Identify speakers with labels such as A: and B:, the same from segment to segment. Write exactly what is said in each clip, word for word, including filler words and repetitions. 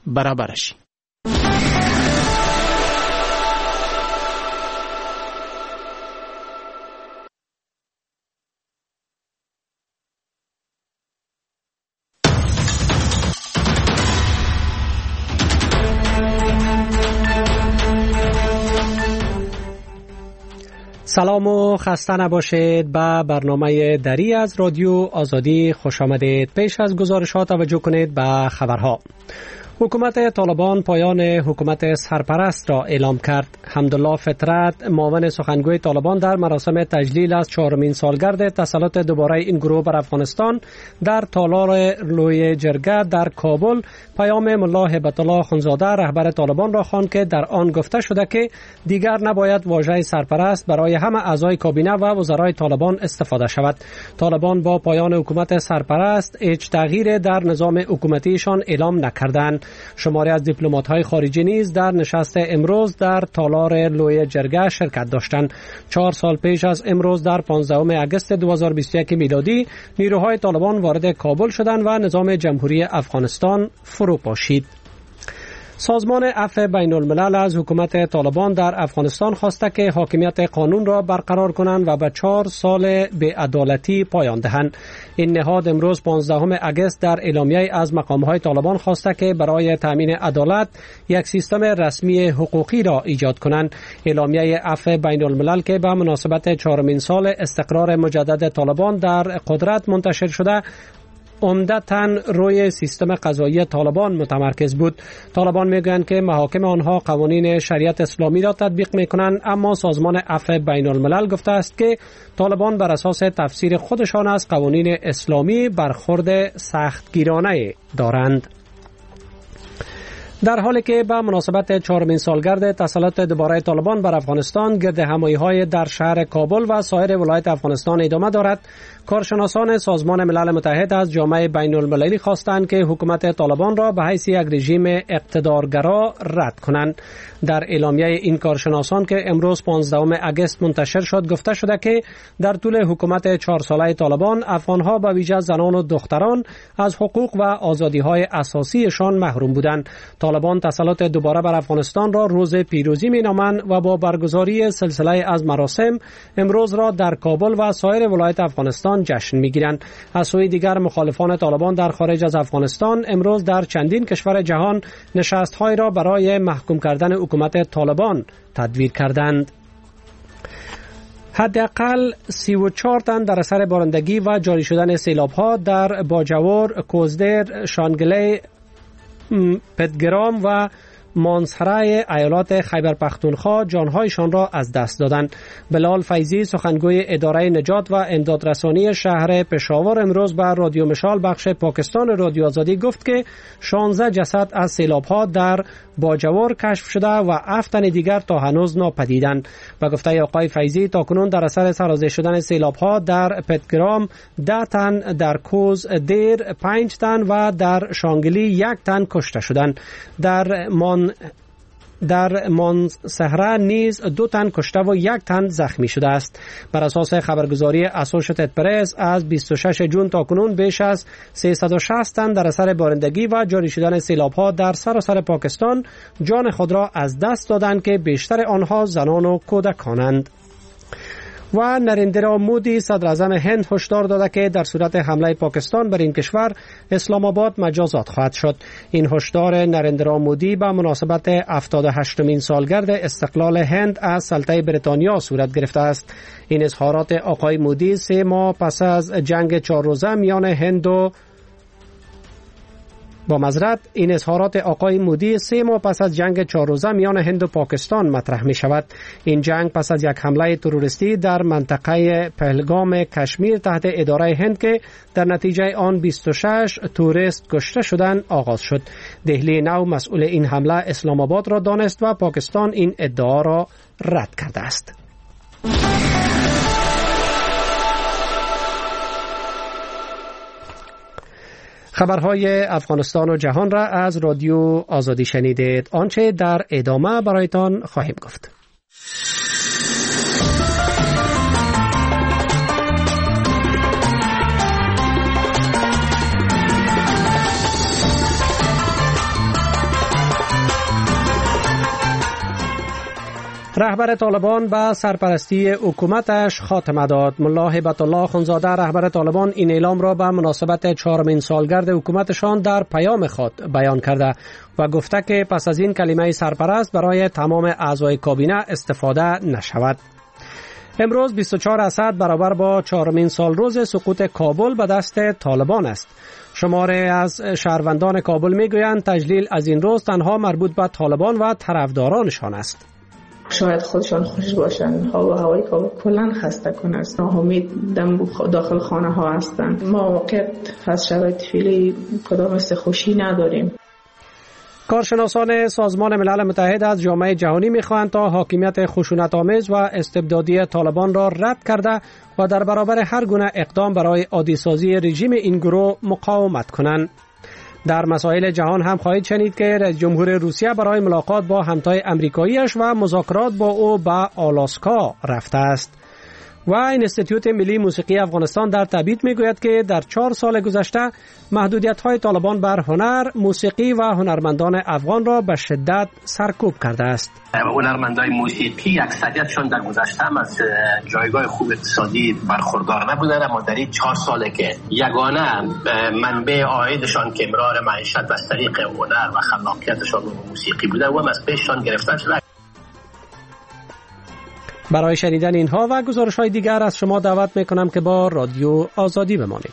A: برابرشی. سلام و خسته نباشید. به برنامه دری از رادیو آزادی خوش آمدید. پیش از گزارشات توجه کنید به خبرها. حکومت طالبان پایان حکومت سرپرست را اعلام کرد. حمدالله فطرت، معاون سخنگوی طالبان، در مراسم تجلیل از چهارمین سالگرد تسلط دوباره این گروه بر افغانستان در تالار لوی جرگه در کابل پیام ملا هیبت الله خونزاده رهبر طالبان را خواند که در آن گفته شده که دیگر نباید واژه سرپرست برای همه اعضای کابینه و وزرای طالبان استفاده شود. طالبان با پایان حکومت سرپرست هیچ تغییر در نظام حکومتیشان اعلام نکردند. شماری از دیپلمات‌های خارجی نیز در نشست امروز در تالار لوی جرگه شرکت داشتند. چهار سال پیش از امروز در پانزدهم اگست دو هزار و بیست و یک میلادی نیروهای طالبان وارد کابل شدند و نظام جمهوری افغانستان فرو پاشید. سازمان عفو بین الملل از حکومت طالبان در افغانستان خواسته که حاکمیت قانون را برقرار کنند و به چهار سال بی‌عدالتی پایان دهند. این نهاد امروز پانزدهم اگست در اعلامیه از مقامهای طالبان خواسته که برای تامین عدالت یک سیستم رسمی حقوقی را ایجاد کنند. اعلامیه عفو بین الملل که به مناسبت چهارمین سال استقرار مجدد طالبان در قدرت منتشر شده عمدتاً روی سیستم قضایی طالبان متمرکز بود. طالبان میگویند که محاکم آنها قوانین شریعت اسلامی را تطبیق میکنند، اما سازمان عفو بین الملل گفته است که طالبان بر اساس تفسیر خودشان از قوانین اسلامی برخورد سختگیرانه دارند. در حالی که به مناسبت چهارمین سالگرد تسلط دوباره طالبان بر افغانستان گردهمایی‌های در شهر کابل و سایر ولایت افغانستان ادامه دارد، کارشناسان سازمان ملل متحد از جامعه بین المللی خواستند که حکومت طالبان را به حیث یک رژیم اقتدارگرا رد کنند. در اعلامیه این کارشناسان که امروز پانزدهم اگست منتشر شد گفته شده که در طول حکومت چهار ساله طالبان افغانها به ویژه زنان و دختران از حقوق و آزادی‌های اساسیشان محروم بودند. طالبان تسلط دوباره بر افغانستان را روز پیروزی مینامند و با برگزاری سلسله از مراسم امروز را در کابل و سایر ولایت افغانستان جشن میگیرند. از سوی دیگر مخالفان طالبان در خارج از افغانستان امروز در چندین کشور جهان نشست‌های را برای محکوم کردن حکومت طالبان تدویر کردند. حداقل سی و چهار تن در اثر بارندگی و جاری شدن سیلاب‌ها در باجوور، کوزدر، شانگلی، پتگرام و مانسهرای ایالات خیبر پختونخوا جانهایشان را از دست دادند. بلال فیضی، سخنگوی اداره نجات و امدادرسانی شهر پشاور، امروز به رادیو مشال بخش پاکستان رادیو آزادی گفت که شانزده جسد از سیلاب‌ها در باجوور کشف شده و هفت تن دیگر تا هنوز ناپدیدند. به گفته آقای فیضی تاکنون در اثر سرازیر شدن سیلاب‌ها در پتگرام ده تن، در کوز دیر پنج تن و در شانگلی یک تن کشته شدند. در مان در مانسهره نیز دو تن کشته و یک تن زخمی شده است. بر اساس خبرگزاری اسوشیتد پرس از بیست و شش جون تاکنون بیش از سیصد و شصت تن در اثر بارندگی و جاری شدن سیلاب‌ها در سراسر پاکستان جان خود را از دست دادند که بیشتر آنها زنان و کودکانند. و نریندرا مودی صدر اعظم هند هشدار داده که در صورت حمله پاکستان بر این کشور اسلام آباد مجازات خواهد شد. این هشدار نریندرا مودی به مناسبت هفتاد و هشتمین سالگرد استقلال هند از سلطه بریتانیا صورت گرفته است. این اظهارات آقای مودی سه ماه پس از جنگ چهار روزه میان هند و با معذرت این اظهارات آقای مودی سه ماه پس از جنگ چهار روزه میان هند و پاکستان مطرح می شود. این جنگ پس از یک حمله تروریستی در منطقه پهلگام کشمیر تحت اداره هند که در نتیجه آن بیست و شش توریست کشته شدند آغاز شد. دهلی نو مسئول این حمله اسلام آباد را دانست و پاکستان این ادعا را رد کرده است. خبرهای افغانستان و جهان را از رادیو آزادی شنیدید. آنچه در ادامه برایتان خواهیم گفت. رهبر طالبان به سرپرستی حکومتش خاتمه داد. ملا هیبت الله اخوندزاده رهبر طالبان این اعلام را به مناسبت چهارمین سالگرد حکومتشان در پیام خود بیان کرده و گفته که پس از این کلمه سرپرست برای تمام اعضای کابینه استفاده نشود. امروز بیست و چهار اسد برابر با چهارمین سال روز سقوط کابل به دست طالبان است. شماره از شهروندان کابل میگویند تجلیل از این روز تنها مربوط به طالبان و طرفدارانشان است.
B: شاید خودشان خوش باشند، هوا و هوای کابل کلا خسته کن است. ناامید داخل خانه ها هستند. ما واقعا از شرایط فعلی کدام است خوشی نداریم.
A: کارشناسان سازمان ملل متحد از جامعه جهانی می‌خواهند تا حاکمیت خشونت‌آمیز و استبدادی طالبان را رد کرده و در برابر هر گونه اقدام برای عادی‌سازی رژیم این گروه مقاومت کنند. در مسائل جهان هم خواهید شنید که رئیس جمهور روسیه برای ملاقات با همتای امریکاییش و مذاکرات با او به آلاسکا رفته است. و انستیتوت ملی موسیقی افغانستان در تبعید میگوید که در چهار سال گذشته محدودیت‌های طالبان بر هنر، موسیقی و هنرمندان افغان را به شدت سرکوب کرده است.
C: هنرمندان موسیقی اکثریتشون در گذشته هم از جایگاه خوب اقتصادی برخوردار نبودند، اما در این چهار ساله که یگانه منبع عایدشان که امرار معیشت از طریق هنر و خلاقیتشان و موسیقی بوده و از پیششان گرفتن شده.
A: برای شنیدن اینها و گزارش‌های دیگر از شما دعوت میکنم که با رادیو آزادی بمانید.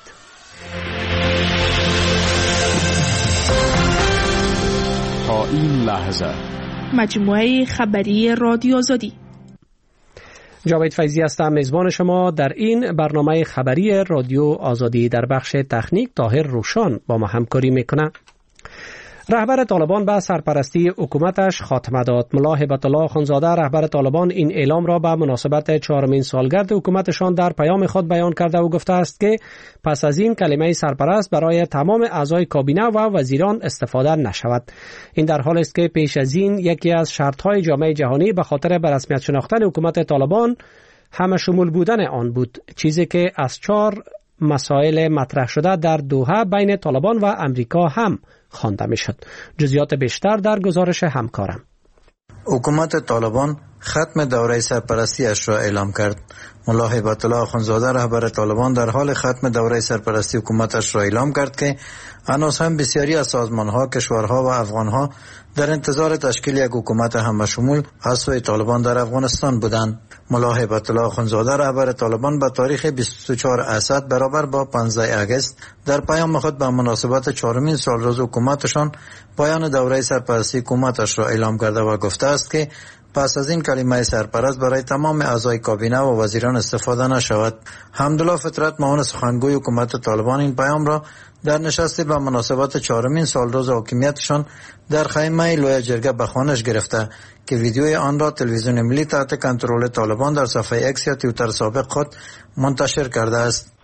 D: تا این لحظه
E: مجموعه خبری رادیو آزادی.
A: جاوید فیضی هستم، میزبان شما در این برنامه خبری رادیو آزادی. در بخش تکنیک طاهر روشان با ما همکاری میکنه. رهبر طالبان به سرپرستی حکومتش خاتمه داد. ملا هیبت الله اخوندزاده رهبر طالبان این اعلام را به مناسبت چهارمین سالگرد حکومتشان در پیام خود بیان کرده و گفته است که پس از این کلمه سرپرست برای تمام اعضای کابینه و وزیران استفاده نشود. این در حالی است که پیش از این یکی از شرطهای جامعه جهانی به خاطر به رسمیت شناختن حکومت طالبان همه شمول بودن آن بود، چیزی که از چهار مسائل مطرح شده در دوحه بین طالبان و امریکا هم خوانده میشد. جزئیات بیشتر در گزارش همکارم.
F: حکومت طالبان ختم دوره سرپرستی‌اش را اعلام کرد. ملا هیبت الله اخوندزاده رهبر طالبان در حال ختم دوره سرپرستی حکومتش را اعلام کرد که هنوز هم بسیاری از سازمان‌ها، کشورها و افغان‌ها در انتظار تشکیل یک حکومت همشمول از سوی طالبان در افغانستان بودند. ملا هیبت الله اخوندزاده رهبر طالبان به تاریخ بیست و چهار اسد برابر با پانزده اگست در پیام خود به مناسبت چهارمین سالروز حکومتشان پایان دوره سرپرستی حکومتش را اعلام کرده و گفته است که پس از این کلمه سرپرست برای تمام اعضای کابینه و وزیران استفاده نشود. حمدالله فطرت معاون سخنگوی حکومت طالبان این پیام را در نشستی به مناسبت چهارمین سالروز حاکمیتشان در خیمه لوی جرگه به خوانش گرفته که ویدیوی آن را تلویزیون ملی تحت کنترل طالبان در صفحه اکس یا توییتر سابق خود منتشر کرده است.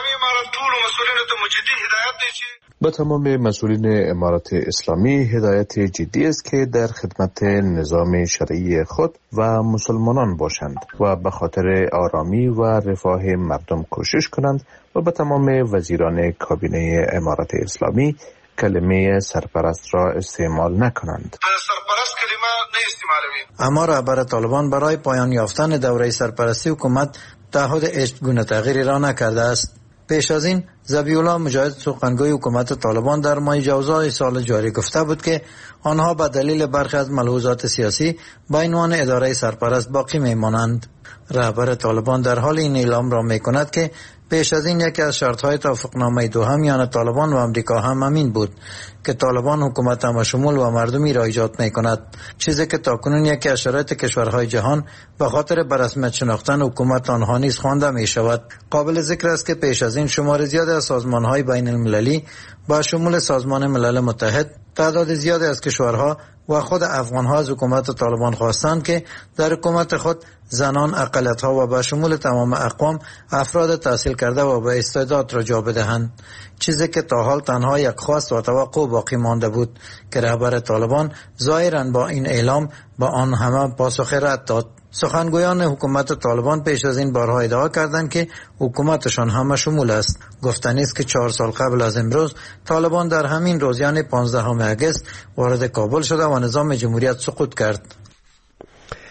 D: به تمام مسئولین امارت اسلامی هدایت جدی است که در خدمت نظام شرعی خود و مسلمانان باشند و به خاطر آرامی و رفاه مردم کوشش کنند و به تمام وزیران کابینه امارت اسلامی کلمه سرپرست را استعمال نکنند.
F: سرپرست کلمه نه استعمالوی. اما رهبر طالبان برای پایان یافتن دوره سرپرستی حکومت تعهد هیچ گونه تغییری را نکرده است. پیش از این ذبیح الله مجاهد سخنگوی حکومت طالبان در ماه جوزای سال جاری گفته بود که آنها به دلیل برخی از ملحوظات سیاسی با عنوان اداره سرپرست باقی میمانند. رهبر طالبان در حال این اعلام را میکند که پیش از این یکی از شرطهای توافقنامه دوحه میان طالبان و امریکا هم همین بود که طالبان حکومت همشمول و مردمی را ایجاد میکند، چیزی که تاکنون یکی از شرایط کشورهای جهان به خاطر به رسمیت شناختن حکومت آنها نیز خوانده می شود. قابل ذکر است که پیش از این شمار زیادی از سازمانهای بین المللی با شمول سازمان ملل متحد، تعداد زیادی از کشورها و خود افغانها از حکومت طالبان خواستند که در حکومت خود زنان، اقلیت‌ها و به شمول تمام اقوام افراد تحصیل کرده و با استعداد را جا بدهند، چیزی که تا حال تنها یک خواست و توقع باقی مانده بود که رهبر طالبان ظاهراً با این اعلام با آن همه پاسخ رد داد. سخنگویان حکومت طالبان پیش از این بارها ادعا کردند که حکومتشان همه شمول است. گفتنی است که چهار سال قبل از امروز طالبان در همین روز یعنی پانزدهم اگست وارد کابل شده و نظام جمهوریت سقوط کرد.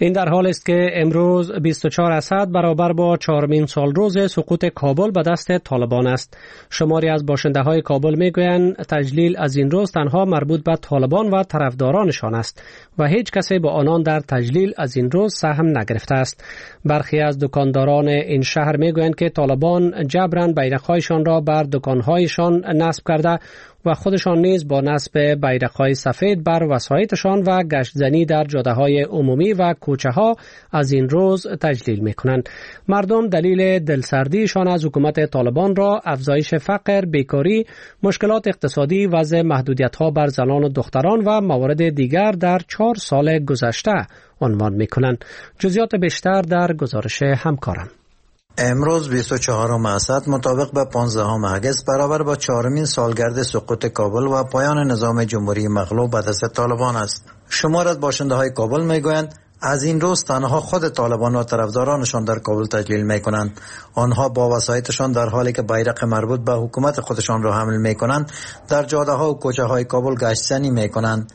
A: این در حال است که امروز بیست و چهار اسد برابر با چهارمین سال روز سقوط کابل به دست طالبان است. شماری از باشنده های کابل میگویند تجلیل از این روز تنها مربوط به طالبان و طرفدارانشان است و هیچ کسی با آنان در تجلیل از این روز سهم نگرفته است. برخی از دکانداران این شهر میگویند که طالبان جبران بیرق‌هایشان را بر دکان‌هایشان نصب کرده و خودشان نیز با نصب بیرق‌های سفید بر وسایطشان و گشتزنی در جاده‌های عمومی و کوچه‌ها از این روز تجلیل می‌کنند. مردم دلیل دلسردیشان از حکومت طالبان را افزایش فقر، بیکاری، مشکلات اقتصادی، وضع محدودیت‌ها بر زنان و دختران و موارد دیگر در چهار سال گذشته عنوان می‌کنند. جزئیات بیشتر در گزارش همکارم.
F: امروز بیست و چهارم اسد مطابق به پانزدهم اگست برابر با چهارمین سالگرد سقوط کابل و پایان نظام جمهوری مغلوب به دست طالبان است. شمار از باشنده های کابل میگویند از این روز تنها خود طالبان و طرفدارانشان در کابل تجلیل میکنند. آنها با وسایطشان در حالی که بیرق مربوط به حکومت خودشان را حمل میکنند در جاده ها و کوچه های کابل گشتزنی میکنند.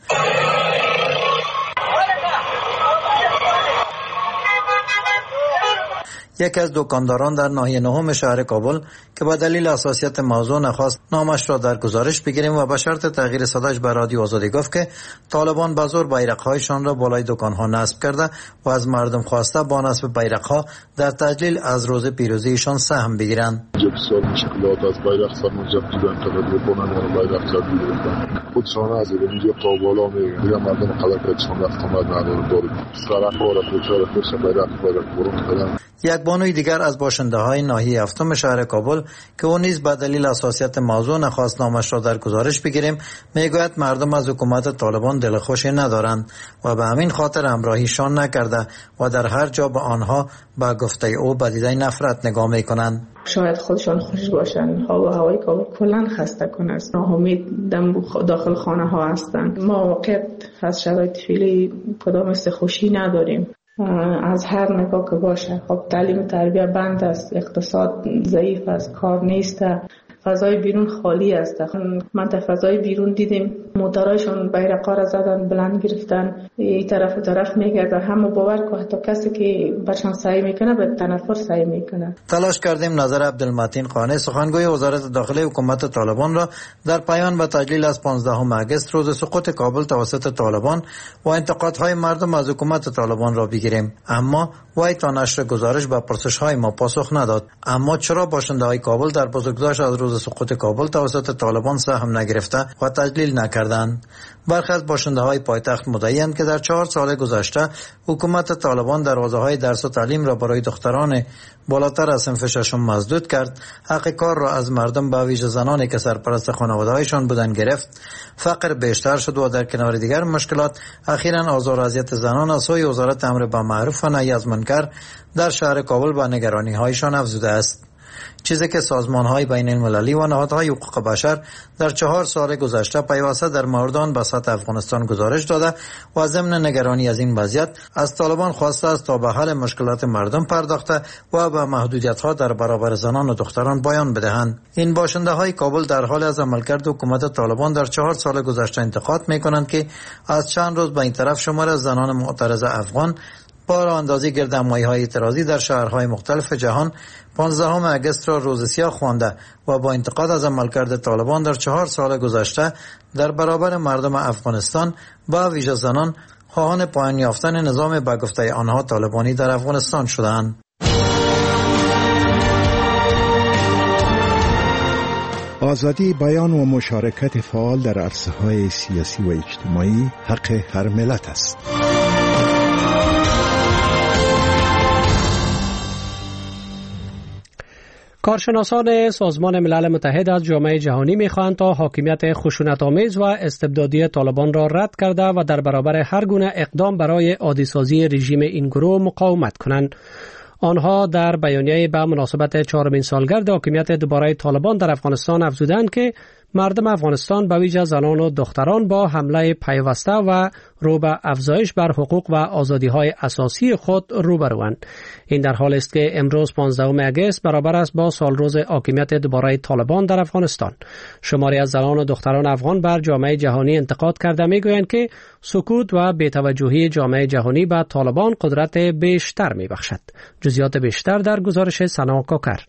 F: یکی از دکانداران در ناحیه نهم شهر کابل که با دلیل حساسیت موضوع نخواست نامش را در گزارش بگیریم و به شرط تغییر صداش به رادیو آزادی گفت که طالبان به زور بیرق‌هایشان را بالای دکان‌ها نصب کرده و از مردم خواسته با نصب بیرق‌ها در تجلیل از روز پیروزیشان سهم بگیرند.
G: بسیار مشکلات از بیرق سر منجر دیدن که بکنن و بیرق سر بگیرن خودشان از اینجا تا بالا میگن دیگه مردم قلقشون رفت آمد نداره داره سرک ها را کوچه را خوش بیرق بیرق برون کردن.
F: یک بانوی دیگر از باشنده های ناحیه هفتم شهر کابل که او نیز به دلیل حساسیت موضوع نخواست نامش را در گزارش بگیریم میگوید مردم از حکومت طالبان دلخوشی ندارند و به همین خاطر همراهیشان نکرده و در هر جا به آنها با گفته او به دیده نفرت نگاه میکنند.
B: شاید خودشان خوش باشن، هوا هوای کابل کلا خسته کن است، ناامید داخل خانه ها هستند. ما واقعا از شرایط فعلی کدام است خوشی نداریم. از هر نگاه که باشه، خب تعلیم و تربیت بند است، اقتصاد ضعیف است، کار نیست، فضای بیرون خالی است. من تا فضای بیرون دیدیم موتورایشون بیرقا را زدن بلند گرفتن این طرف و طرف میگردن، همه باور که حتی کسی که برشان سعی میکنه به تنفر سعی میکنه.
F: تلاش کردیم نظر عبدالمتین قانع سخنگوی وزارت داخلی حکومت طالبان را در پیام به تجلیل از پانزدهم اگست روز سقوط کابل توسط طالبان و انتقادهای مردم از حکومت طالبان را بگیریم، اما وی تا نشر گزارش به پرسش‌های ما پاسخ نداد. اما چرا باشنده‌های کابل در بزرگداشت از روز سقوط کابل توسط طالبان سهم نگرفته و تجلیل نکردند؟ برخی از باشنده‌های پایتخت مدعی‌اند که در چهار سال گذشته حکومت طالبان دروازه‌های درس و تعلیم را برای دختران بالاتر از صنف ششم مسدود کرد، حق کار را از مردم به ویژه زنانی که سرپرست خانواده‌هایشان بودند گرفت، فقر بیشتر شد و در کنار دیگر مشکلات اخیراً آزار و اذیت زنان از سوی وزارت امر بالمعروف و نهی از منکر در شهر کابل به نگرانی‌هایشان افزوده است. چیزی که سازمان‌های بین المللی و نهادهای حقوق بشر در چهار سال گذشته پیوسته در موردان به سطح افغانستان گزارش داده و ضمن نگرانی از این وضعیت از طالبان خواسته است تا به حل مشکلات مردم پرداخته و به محدودیت‌ها در برابر زنان و دختران بیان بدهند. این باشنده‌های کابل در حال از عملکرد حکومت طالبان در چهار سال گذشته انتقاد می‌کنند که از چند روز به این طرف شمار از زنان معترض افغان با راه‌اندازی گردهمایی‌های اعتراضی در شهرهای مختلف جهان پانزدهم اگست را روز سیاه خوانده و با انتقاد از عملکرد طالبان در چهار سال گذشته در برابر مردم افغانستان با ویژه زنان خواهان پایان یافتن نظام به گفته آنها طالبانی در افغانستان شدند.
H: آزادی بیان و مشارکت فعال در عرصه‌های سیاسی و اجتماعی حق هر ملت است.
A: کارشناسان سازمان ملل متحد از جامعه جهانی می‌خواهند تا حاکمیت خشونت‌آمیز و استبدادی طالبان را رد کرده و در برابر هر گونه اقدام برای عادی‌سازی رژیم این گروه مقاومت کنند. آنها در بیانیه به مناسبت چهارمین سالگرد حاکمیت دوباره طالبان در افغانستان افزودند که مردم افغانستان به ویژه زنان و دختران با حمله پیوسته و رو به افزایش بر حقوق و آزادی‌های اساسی خود روبروند. این در حالی است که امروز پانزدهم اگست برابر است با سالروز حاکمیت دوباره طالبان در افغانستان. شماری از زنان و دختران افغان بر جامعه جهانی انتقاد کرده میگویند که سکوت و بی‌توجهی جامعه جهانی به طالبان قدرت بیشتر میبخشد. جزئیات بیشتر در گزارش سنا کاکر.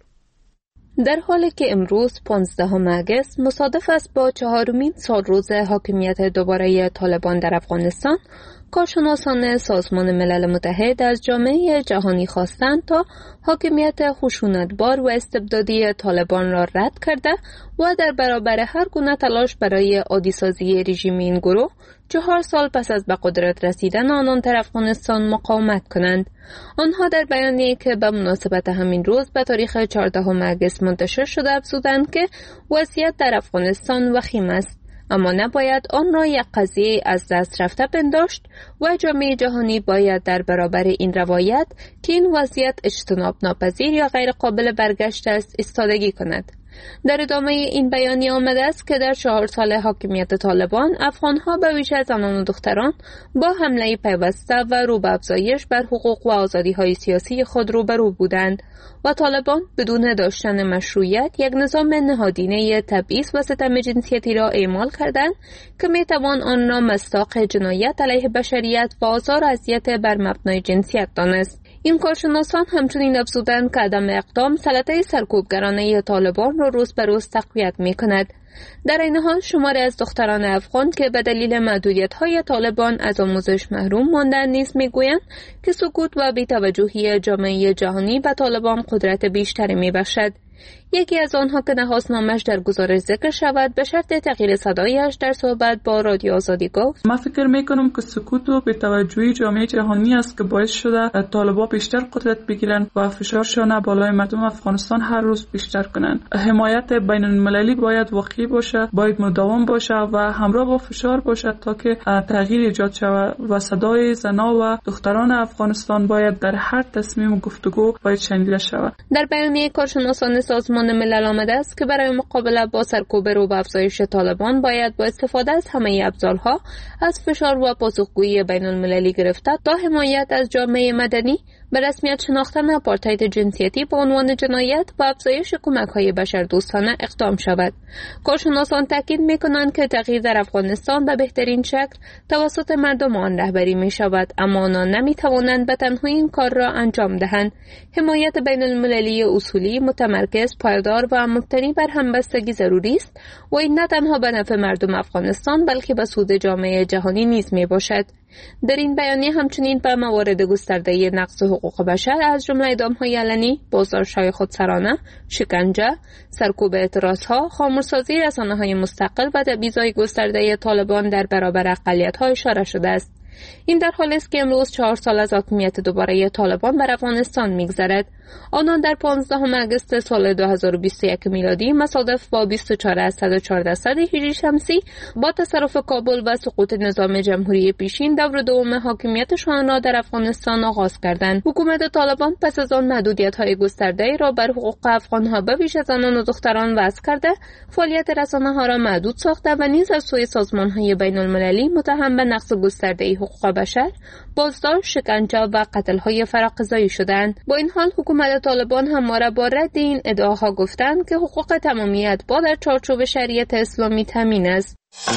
I: در حالی که امروز پانزدهم اگست مصادف است با چهارمین سالروز حاکمیت دوباره طالبان در افغانستان، کارشناسان سازمان ملل متحد از جامعه جهانی خواستند تا حاکمیت خشونتبار و استبدادی طالبان را رد کرده و در برابر هر گونه تلاش برای عادی‌سازی رژیم این گروه چهار سال پس از به قدرت رسیدن آنان در افغانستان مقاومت کنند. آنها در بیانیه‌ای که به مناسبت همین روز به تاریخ چهاردهم اگست منتشر شده افزودند که وضعیت در افغانستان وخیم است، اما نباید آن را یک قضیه از دست رفته پنداشت و جامعه جهانی باید در برابر این روایت که این وضعیت اجتناب ناپذیر یا غیر قابل برگشت است ایستادگی کند. در ادامه این بیانیه آمده است که در چهار سال حاکمیت طالبان افغانها به ویژه زنان و دختران با حمله پیوسته و رو به افزایش بر حقوق و آزادی‌های سیاسی خود روبرو بودند و طالبان بدون داشتن مشروعیت یک نظام نهادینه تبعیض و ستم جنسیتی را اعمال کردند که میتوان آن را مصداق جنایت علیه بشریت و آزار و اذیت بر مبنای جنسیت دانست. این کارشناسان همچنین افزودند که عدم اقدام سلطه سرکوبگرانه طالبان را روز به روز تقویت می‌کند. در این حال شماری از دختران افغان که به دلیل محدودیت‌های طالبان از آموزش محروم ماندند نیز می‌گویند که سکوت و بی‌توجهی جامعه جهانی به طالبان قدرت بیشتری می‌بخشد. یکی از آنها که نخواست نامش در گزارش ذکر شود به شرط تغییر صدایش در صحبت با رادیو آزادی گفت:
J: من فکر میکنم که سکوت و بی‌توجهی جامعه جهانی است که باعث شده طالبان بیشتر قدرت بگیرند و فشارشان بالای مردم افغانستان هر روز بیشتر کنند. حمایت بین المللی باید واقعی باشه، باید مداوم باشه و همراه با فشار باشه تا که تغییر ایجاد شود و صدای زنان و دختران افغانستان باید در هر تصمیم و گفتگو باید شنیده شود.
I: در بیانیه کارشناسان سازمان ملل آمده است که برای مقابله با سرکوب رو به افزایش طالبان باید با استفاده از همه ابزارها از فشار و پاسخگویی بین المللی گرفته تا حمایت از جامعه مدنی به رسمیت شناختن آپارتاید جنسیتی به عنوان جنایت و افزایش کمک‌های بشردوستانه اقدام شود. کارشناسان تاکید می‌کنند که تغییر در افغانستان به بهترین شکل توسط مردم آن رهبری می‌شود، اما آنان نمی‌توانند به تنهایی این کار را انجام دهند. حمایت بین المللی اصولی، متمرکز، پایدار و مبتنی بر همبستگی ضروری است و این نه تنها به نفع مردم افغانستان بلکه به سود جامعه جهانی نیز میباشد. در این بیانیه همچنین به موارد گسترده نقض حقوق بشر از جمله اعدام‌های علنی، بازداشت‌های خودسرانه، شکنجه، سرکوب اعتراض‌ها، خاموش‌سازی رسانه‌های مستقل و تبعیض‌های گسترده طالبان در برابر اقلیت‌ها اشاره شده است. این در حالی است که امروز چهار سال از حاکمیت دوباره طالبان بر افغانستان می‌گذرد. آنان در پانزدهم اگست سال دو هزار و بیست و یک میلادی مصادف با بیست و چهار از صد و چهارده هجری شمسی با تصرف کابل و سقوط نظام جمهوری پیشین دور دوم حاکمیتشان را در افغانستان آغاز کردند. حکومت طالبان پس از آن محدودیت‌های گسترده را بر حقوق افغان‌ها به ویژه زنان و دختران وضع کرده، فعالیت رسانه‌ها را محدود ساخته و نیز از سوی سازمان‌های بین‌المللی متهم به نقض گسترده حقوق بشر، بازداشت، شکنجه و قتل‌های فراقضایی شدند. با این حال حکومت طالبان همواره با رد این ادعاها گفتند که حقوق تمامیت با در چارچوب شریعت اسلامی تامین است.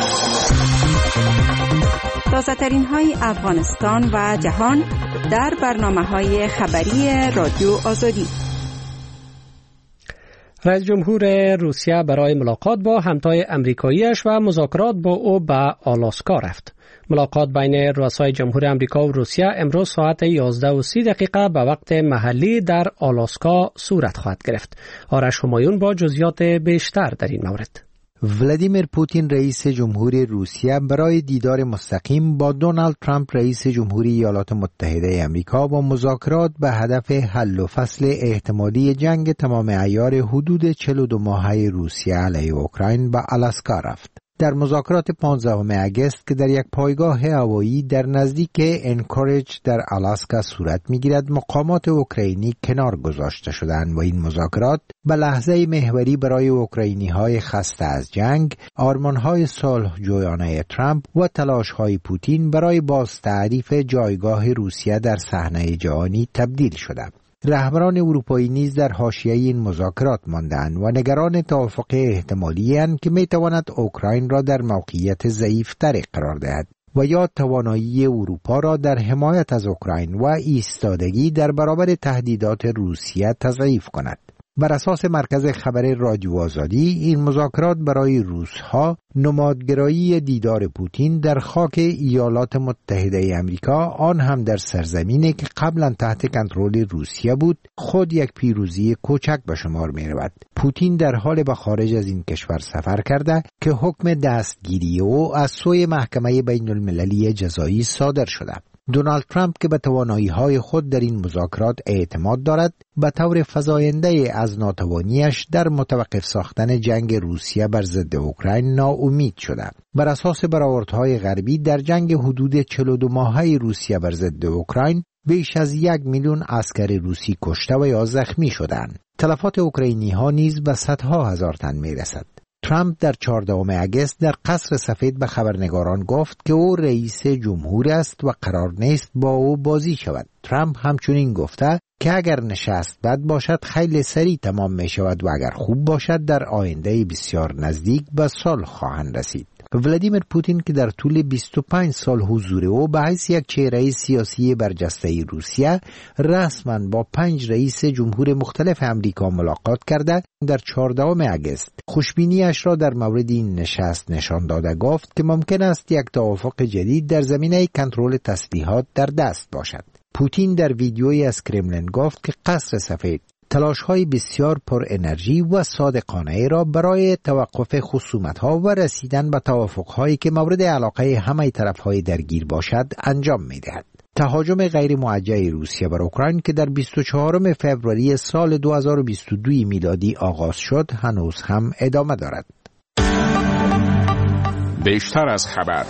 K: تازه‌ترین های افغانستان و جهان در برنامه‌های خبری رادیو آزادی.
A: رئیس جمهور روسیه برای ملاقات با همتای امریکاییش و مذاکرات با او به آلاسکا رفت. ملاقات بین رؤسای جمهور امریکا و روسیه امروز ساعت یازده و سی دقیقه به وقت محلی در آلاسکا صورت خواهد گرفت. آرش همایون با جزئیات بیشتر در این مورد.
L: ولادیمیر پوتین رئیس جمهور روسیه برای دیدار مستقیم با دونالد ترامپ رئیس جمهوری ایالات متحده آمریکا با مذاکرات به هدف حل و فصل احتمالی جنگ تمام عیار حدود چهل و دو ماهه روسیه علیه اوکراین به آلاسکا رفت. در مذاکرات پانزدهم اگست که در یک پایگاه هوایی در نزدیک انکورج در آلاسکا صورت می‌گیرد، مقامات اوکراینی کنار گذاشته شدند و این مذاکرات به لحظه محوری برای اوکراینی‌های خسته از جنگ، آرمان‌های صلح جویانه ترامپ و تلاش‌های پوتین برای بازتعریف جایگاه روسیه در صحنه جهانی تبدیل شدند. رهبران اروپایی نیز در حاشیه این مذاکرات ماندند و نگران توافق احتمالی اند که میتواند اوکراین را در موقعیت ضعیفتری قرار دهد و یا توانایی اروپا را در حمایت از اوکراین و ایستادگی در برابر تهدیدات روسیه تضعیف کند. بر اساس مرکز خبر رادیو آزادی، این مذاکرات برای روس‌ها نمادگرایی دیدار پوتین در خاک ایالات متحده آمریکا، آن هم در سرزمینی که قبلا تحت کنترل روسیه بود، خود یک پیروزی کوچک به شمار می رود. پوتین در حال به خارج از این کشور سفر کرده که حکم دستگیری او از سوی محکمه بین المللی جزایی صادر شده. دونالد ترامپ که به توانایی‌های خود در این مذاکرات اعتماد دارد، به طور فزاینده از ناتوانیش در متوقف ساختن جنگ روسیه بر ضد اوکراین ناامید شده. بر اساس برآوردهای غربی، در جنگ حدود چهل و دو ماهه روسیه بر ضد اوکراین بیش از یک میلیون عسکر روسی کشته و یا زخمی شدند. تلفات اوکراینی‌ها نیز به صدها هزار تن می‌رسد. ترامپ در چهاردهم اگست در قصر سفید به خبرنگاران گفت که او رئیس جمهور است و قرار نیست با او بازی شود. ترامپ همچنین گفته که اگر نشست بد باشد خیلی سریع تمام می شود و اگر خوب باشد در آینده بسیار نزدیک به صلح خواهند رسید. ولادیمیر پوتین که در طول بیست و پنج سال حضور او به حیث یک چهره سیاسی برجسته روسیه رسما با پنج رئیس جمهور مختلف امریکا ملاقات کرده، در چهاردهم اگست خوشبینیش را در مورد این نشست نشان داده گفت که ممکن است یک توافق جدید در زمینه کنترل تسلیحات در دست باشد. پوتین در ویدیویی از کرملین گفت که قصر سفید تلاش‌های بسیار پر انرژی و صادقانه را برای توقف خصومت‌ها و رسیدن به توافق‌هایی که مورد علاقه همه طرف‌های درگیر باشد انجام می‌دهد. تهاجم غیر موجه روسیه بر اوکراین که در بیست و چهارم فوریه سال دو هزار و بیست و دو میلادی آغاز شد، هنوز هم ادامه دارد.
M: بیشتر از خبر.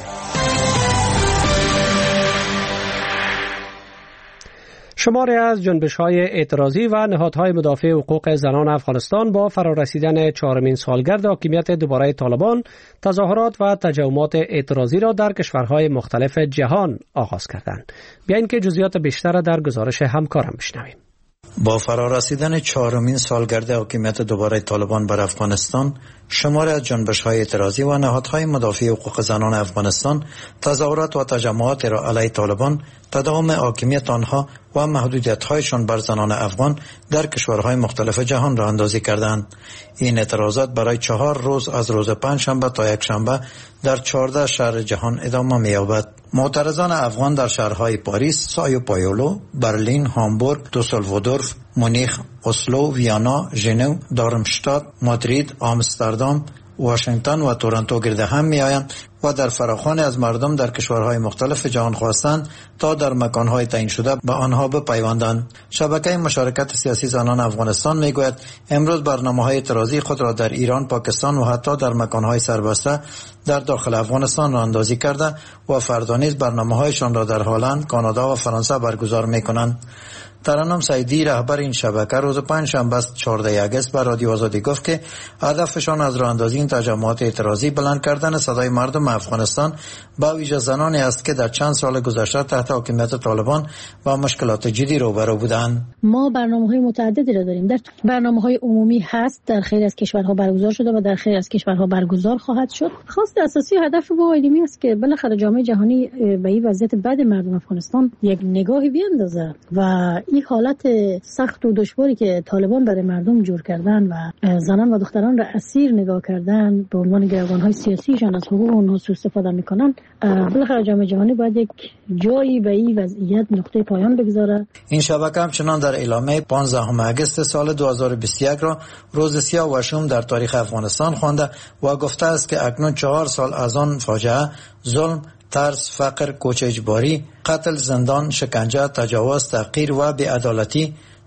A: شماری از جنبش‌های اعتراضی و نهادهای مدافع حقوق زنان افغانستان با فرارسیدن چهارمین سالگرد حاکمیت دوباره طالبان، تظاهرات و تجمعات اعتراضی را در کشورهای مختلف جهان آغاز کردند. بیایید که جزئیات بیشتر در گزارش همکارم بشنویم.
F: با فرارسیدن چهارمین سالگرد حاکمیت دوباره طالبان بر افغانستان، شماری از جنبش‌های اعتراضی و نهادهای مدافع حقوق زنان افغانستان تظاهرات و تجمعات را علیه طالبان، تداوم حاکمیت آنها و محدودیت‌هایشان بر زنان افغان در کشورهای مختلف جهان را اندازی کردند. این اعتراضات برای چهار روز از روز پنجشنبه تا یک شنبه در چهارده شهر جهان ادامه می‌یابد. معترضان افغان در شهرهای پاریس، سایو پایولو، برلین، هامبورگ، دوسلودورف، مونیخ، اسلو، ویانا، ژنو، دارمشتات، مادرید، آمستردام، واشنگتن و تورنتو گرد هم می آیند و در فراخوان از مردم در کشورهای مختلف جهان خواستند تا در مکانهای تعیین شده به آنها بپیوندند. شبکه مشارکت سیاسی زنان افغانستان می گوید امروز برنامه‌های اعتراضی خود را در ایران، پاکستان و حتی در مکانهای سربسته در داخل افغانستان را اندازی کرده و فردا نیز برنامه‌هایشان را در هلند، کانادا و فرانسه برگزار می کنند. ترنم سعیدی رهبر این شبکه روز پنجشنبه چهاردهم اگست بر رادیو آزادی گفت که هدفشان از راه اندازی این تجمعات اعتراضی بلند کردن صدای مردم افغانستان با ویژه زنانی است که در چند سال گذشته تحت حاکمیت طالبان با مشکلات جدی روبرو بودند.
N: ما برنامه‌های متعددی را داریم. در برنامه‌های عمومی هست، در خیلی از کشورها برگزار شده و در خیلی از کشورها برگزار خواهد شد. خواست اساسی هدف ما علمی است که بالاخره جامعه جهانی به این وضعیت بد مردم افغانستان یک نگاهی بیاندازه و این حالت سخت و دشواری که طالبان برای مردم جور کردن و زنان و دختران را اسیر نگاه کردن به عنوان گروگان‌های سیاسیشان از حقوق اونها سوء استفاده میکنن، بالاخره جامعه جهانی باید یک جایی به این وضعیت نقطه پایان بگذاره. این
F: شبکه همچنان در اعلامیه پانزدهم اگست سال دو هزار و بیست و یک را روز سیاه و شوم در تاریخ افغانستان خوانده و گفته است که اکنون چهار سال از آن فاجعه، ظلم، ترس، فقر، کوچ اجباری، قتل، زندان، شکنجه، تجاوز، تحقیر و بی‌عدالتی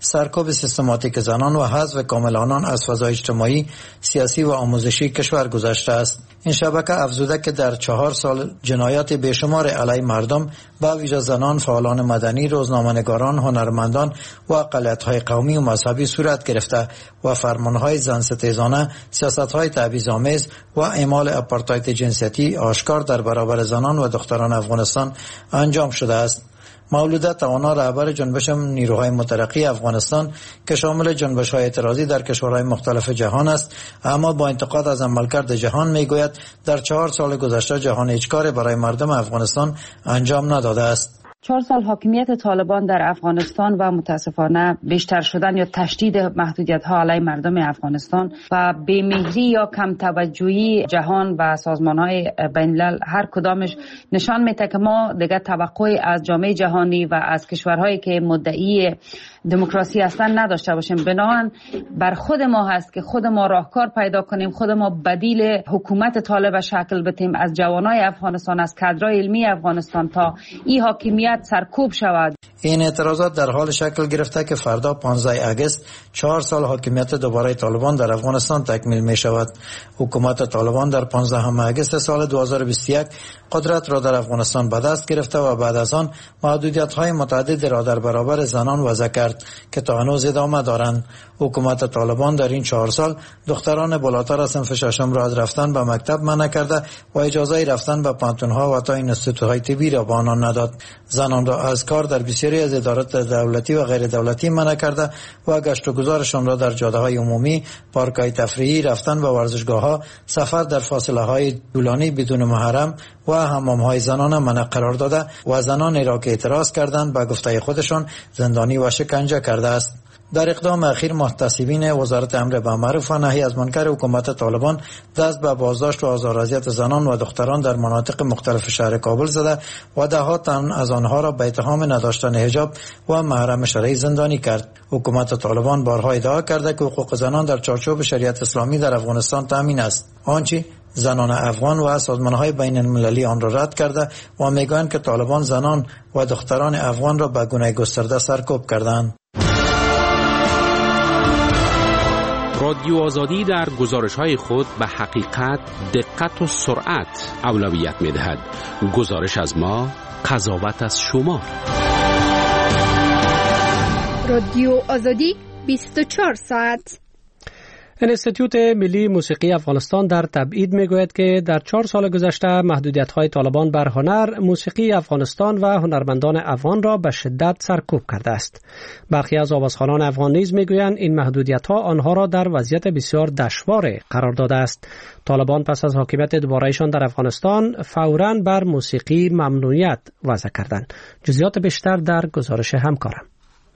F: سرکوب سیستماتیک زنان و حذف کامل آنان از فضای اجتماعی، سیاسی و آموزشی کشور گذاشته است. این شبکه افزوده که در چهار سال جنایات بیشمار علیه مردم به ویژه زنان، فعالان مدنی، روزنامه‌نگاران، هنرمندان و اقلیت‌های قومی و مذهبی صورت گرفته و فرمان‌های زن‌ستیزانه، سیاست‌های تبعیض‌آمیز و اعمال آپارتاید جنسیتی آشکار در برابر زنان و دختران افغانستان انجام شده است. مولوده توانا رهبر جنبش نیروهای مترقی افغانستان که شامل جنبش‌های اعتراضی در کشورهای مختلف جهان است، اما با انتقاد از عملکرد جهان میگوید در چهار سال گذشته جهان هیچ کاری برای مردم افغانستان انجام نداده است.
M: چهار سال حاکمیت طالبان در افغانستان و متاسفانه بیشتر شدن یا تشدید محدودیت ها علیه مردم افغانستان و بی‌مهری یا کم توجهی جهان و سازمان های بین الملل هر کدامش نشان میده که ما دیگه توقعی از جامعه جهانی و از کشورهایی که مدعی دموکراسی هستن نداشته باشیم. بنابراین بر خود ما هست که خود ما راهکار پیدا کنیم، خود ما بدیل حکومت طالب شکل بدیم از جوانای افغانستان، از کادرای علمی افغانستان تا این حاکمیت سرکوب شود.
F: این اعتراضات در حال شکل گرفته که فردا پانزده آگوست چهار سال حاکمیت دوباره طالبان در افغانستان تکمیل می شود. حکومت طالبان در پانزدهم آگوست سال دو هزار و بیست و یک قدرت را در افغانستان به دست گرفته و بعد از آن محدودیت‌های متعددی را در برابر زنان وضع کرد که تا هنوز ادامه دارند. حکومت طالبان در این چهار سال دختران بالاتر از صنف ششم را از رفتن به مکتب منع کرده و اجازه رفتن به پانتون‌ها و تا اینستیتوت‌های طبی را به آنان نداد. زنان را از کار در بسیاری از ادارات دولتی و غیر دولتی منع کرده و گشت و گذارشان را در جاده‌های عمومی، پارک‌های تفریحی، رفتن به ورزشگاه‌ها، سفر در فاصله‌های طولانی بدون محرم و حمام‌های زنانه منع قرار داده و زنانی را که اعتراض کردند به گفته خودشان زندانی و شکنجه کرده است. در اقدام اخیر محتسبین وزارت امر بالمعروف و نهی از منکر حکومت طالبان دست به بازداشت و آزار-اذیت زنان و دختران در مناطق مختلف شهر کابل زده و دهها تن از آنها را به اتهام نداشتن حجاب و محرم شرعی زندانی کرد. حکومت طالبان بارها ادعا کرده که حقوق زنان در چارچوب شریعت اسلامی در افغانستان تامین است، آنچه زنان افغان و سازمان‌های بین المللی آن را رد کرده و میگویند که طالبان زنان و دختران افغان را به گونه گسترده سرکوب کردند.
O: رادیو آزادی در گزارش‌های خود به حقیقت، دقت و سرعت اولویت می‌دهد. گزارش از ما، قضاوت از شما.
E: رادیو آزادی بیست و چهار ساعت.
A: انستیتوت ملی موسیقی افغانستان در تبعید میگوید که در چهار سال گذشته محدودیت‌های طالبان بر هنر، موسیقی افغانستان و هنرمندان افغان را به شدت سرکوب کرده است. برخی از آوازخوانان افغان نیز میگویند این محدودیت‌ها آنها را در وضعیت بسیار دشوار قرار داده است. طالبان پس از حاکمیت دوباره‌ایشان در افغانستان فوراً بر موسیقی ممنوعیت وضع کردند. جزئیات بیشتر در گزارش همکارم.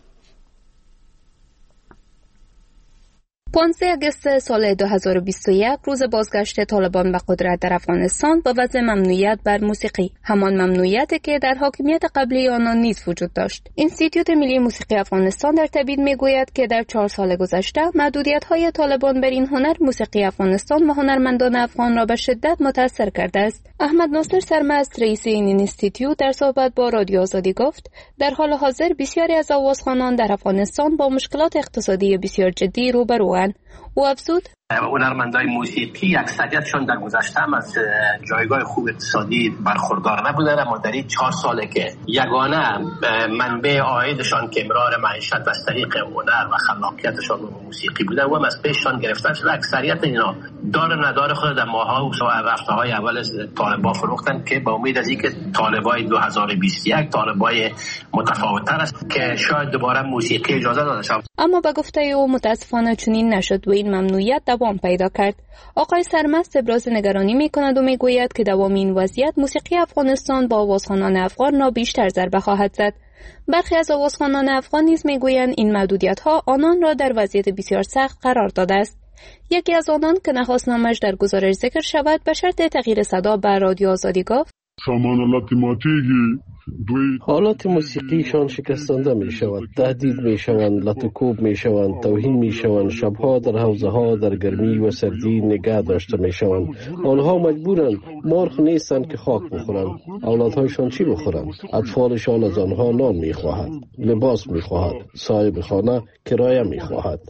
I: پانزده آگوست سال دو هزار و بیست و یک روز بازگشت طالبان به قدرت در افغانستان با وضع ممنوعیت بر موسیقی، همان ممنوعیتی که در حاکمیت قبلی آنان نیز وجود داشت. انستیتوت ملی موسیقی افغانستان در تبیین میگوید که در چهار سال گذشته محدودیت‌های طالبان بر این هنر، موسیقی افغانستان و هنرمندان افغان را به شدت متاثر کرده است. احمد ناصر سرمست، رئیس این انستیتوت، در صحبت با رادیو آزادی گفت در حال حاضر بسیاری از آوازخوانان در افغانستان با مشکلات اقتصادی بسیار جدی روبرو او افزود
C: هنرمندای موسیقی اکثریتشون در گذشته هم از جایگاه خوب اقتصادی برخوردار نبودن، اما در این چهار ساله که یگانه منبع عایدشان که امرار معیشت از طریق هنر و خلاقیتشان و موسیقی بوده و هم از پیششان گرفتن شده، اکثریت اینا دار ندار خود در ماه‌ها و هفته‌های اول طالبان فروختن که با امید از اینکه طالبای دو هزار و بیست و یک طالبای متفاوت‌تر است که شاید دوباره موسیقی اجازه داده شود.
I: اما به گفته او متاسفانه چنین نشد و این ممنوعیت دوام پیدا کرد. آقای سرمست ابراز نگرانی می‌کند و می‌گوید که دوام این وضعیت موسیقی افغانستان با آوازخوانان افغان را بیشتر ضربه خواهد زد. برخی از آوازخوانان افغان نیز می‌گویند این محدودیت‌ها آنان را در وضعیت بسیار سخت قرار داده است. یکی از آنان که نخواست نامش در گزارش ذکر شود به شرط تغییر صدا به رادیو آزادی گفت:
G: سامان لاتیماتیگی
P: حالات موسیقیشان شکستنده می شود، تهدید می شوند، لطوکوب می شوند، توهین می شوند، شبها در حوزه ها در گرمی و سردی نگه داشته می شوند. آنها مجبورند، مرغ نیستند که خاک بخورند. اولادهایشان چی بخورند؟ اطفالشان از آنها نان می خواهد، لباس می خواهد، صاحب خانه کرایه می خواهد.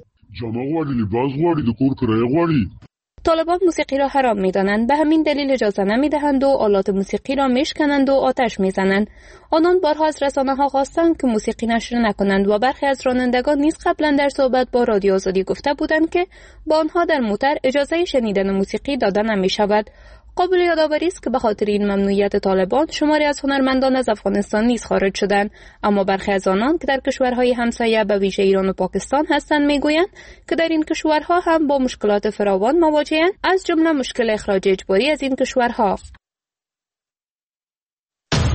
I: طالبان موسیقی را حرام می‌دانند، به همین دلیل اجازه نمی‌دهند و آلات موسیقی را میشکنند و آتش می‌زنند. آنان بارها از رسانه‌ها خواستند که موسیقی نشر نکنند و برخی از رانندگان نیز قبلا در صحبت با رادیو آزادی گفته بودند که با آنها در موتر اجازه شنیدن موسیقی داده نمی‌شود. قابل یادآوری است که به خاطر این ممنوعیت طالبان شماری از هنرمندان از افغانستان نیز خارج شدند، اما برخی از آنان که در کشورهای همسایه به ویژه ایران و پاکستان هستند میگویند که در این کشورها هم با مشکلات فراوان مواجه‌اند، از جمله مشکل اخراج اجباری از این کشورها.